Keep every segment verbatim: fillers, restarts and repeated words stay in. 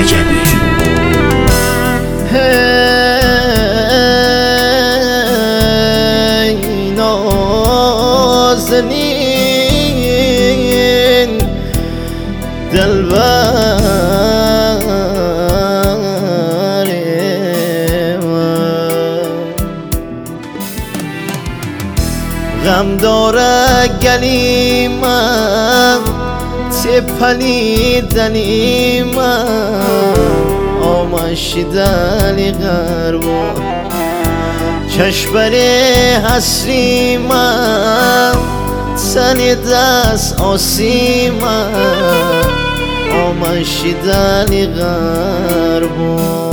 رجبی. هی نازنین دلبر من، غم داره گلیمم تپلیدنیمم آمشیدنی غربون چشبر حسریمم تنی دست آسیمم آمشیدنی غربون.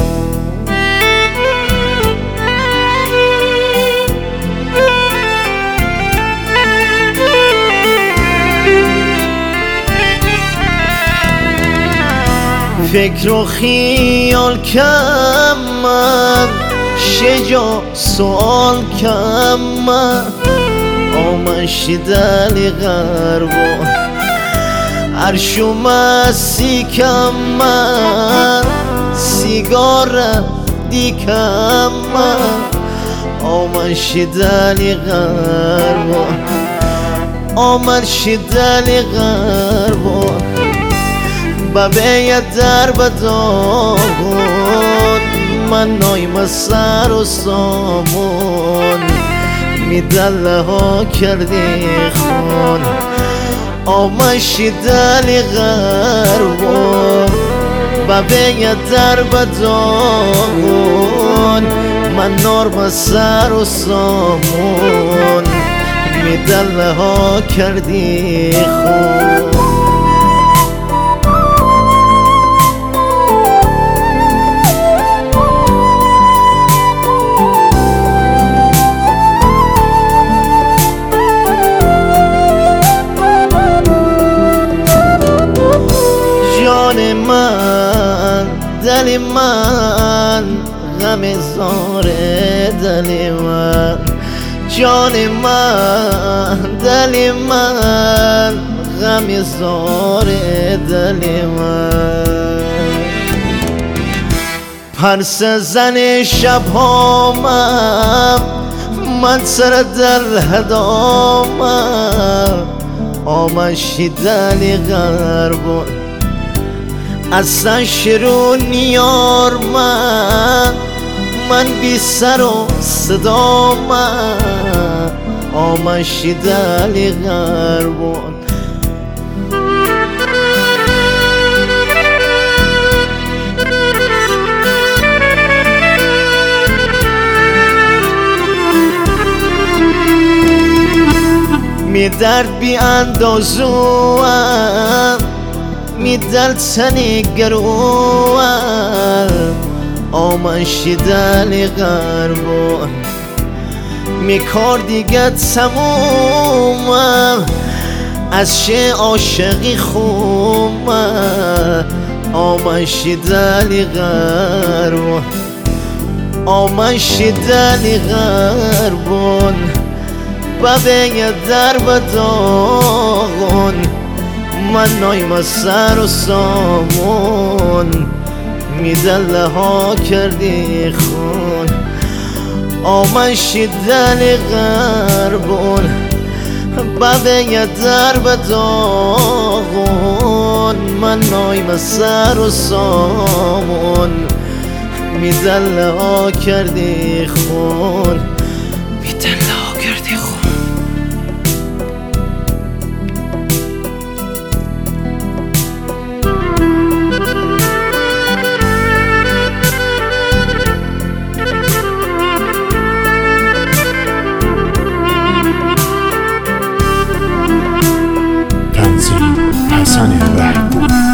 فکر و خیال کمم شجا سوال کمم آمشیدنی غربون عرش و مسی کمم سیگار دیکمم آمشیدنی غربون آمشیدنی غربون بابه در بداغون من نایم سر و سامون میدله ها کردی خون آمشیدنی غربون بابه در بداغون من نرم سر و سامون میدله ها کردی خون. جان من دل من غم زار دل من جان من دل من غم زار دل من پرس زن شبهامم من سر دل هدامم آمشیدنی غربون اصلا شرون یار من من بی سر و صدا من آمشیدنی غربون می درد بی اندازوام می دل تنی گروم آمشیدنی غربون می کار دیگه تمومم از چه عاشقی خومم آمشیدنی غربون آمشیدنی غربون بابه در بداغون من نایم سر و سامون میدله ها کردی خون آمشیدنی غربون بابه در بداغون من نایم سر و سامون میدله ها کردی خون میدله ها کردی خون. تنظیم حسن رحیم.